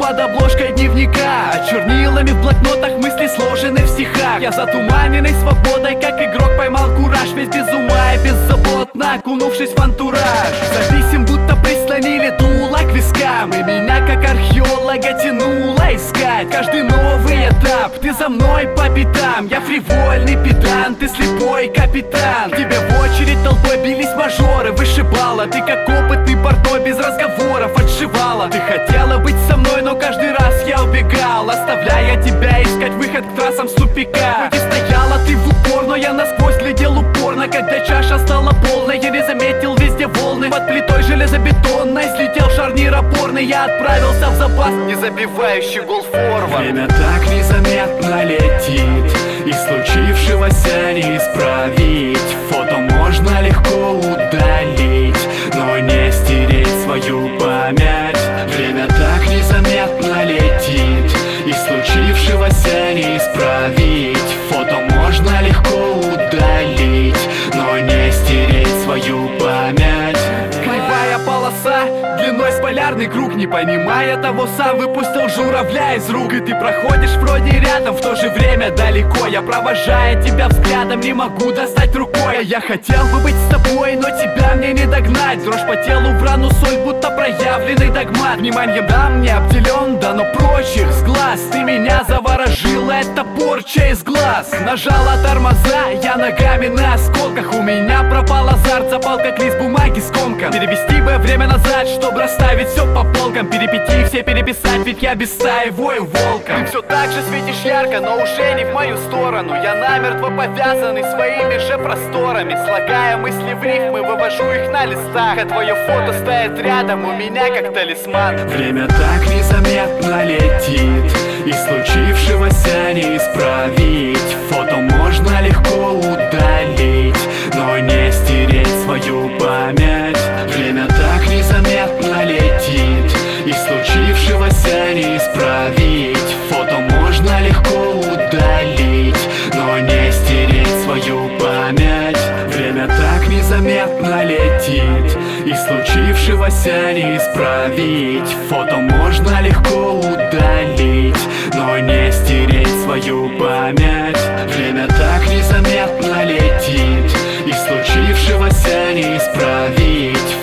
под обложкой дневника, а чернилами в блокнотах мысли сложены в стихах. Я затуманенный свободой, как игрок, поймал кураж, весь без ума и беззаботно окунувшись в антураж. Зависим, будто прислонили дуло к вискам, и меня как археолога тянуло искать каждый новый этап. Ты за мной по пятам, я фривольный педант, ты слепой капитан. К тебе в очередь толпой бились мажоры, вышибала. Ты как опытный портной без разговоров отшивала. Ты хотела быть со мной, но каждый раз я убегал, оставляя тебя искать выход к трассам с тупика. Хоть и стояла ты в упор, но я насквозь глядел упорно. Когда чаша стала полной, я не заметил везде волны. Под плитой железобетонной слетел шарнир опорный. Я отправился в запас, не забивающий гол форвард. Время так незаметно летит, и случившегося не исправить. Фото можно легко удалить, но не стереть свою память. Время так незаметно летит, и случившегося не исправить. Фото можно легко удалить, но не стереть свою память. Кривая полоса длиной с полярный круг, не понимая того, сам выпустил журавля из рук. И ты проходишь вроде рядом, в то же время далеко. Я, провожая тебя взглядом, не могу достать рукой. Я хотел бы быть с тобой, но тебя мне не догнать. Дрожь по телу в рану соль, будто проявленный догмат. Вниманием дам не обделен, да но прочих с глаз. Ты меня заворожила, это порча из глаз. Нажала тормоза, я ногами на осколках. У меня пропал азарт, запал как лист бумаги с комком. Перевести бы время назад, чтобы расставить все по полкам. Перипетии все переписать, ведь я без стаи вою волком. Ты все так же светишь ярко, но уже не в мою сторону. Я намертво повязанный своими же просторами. Слагая мысли в рифмы, вывожу их на листах. А твое фото стоит рядом у меня как талисман. Время так незаметно летит, и случившегося не исправить. Фото можно легко удалить, но не стереть свою память. Время так незаметно летит, и случившегося не исправить. Фото можно легко удалить, но не стереть свою память. Время так незаметно летит, и случившегося не исправить. Фото можно легко удалить, но не стереть свою память. Время так незаметно летит, и случившегося не исправить.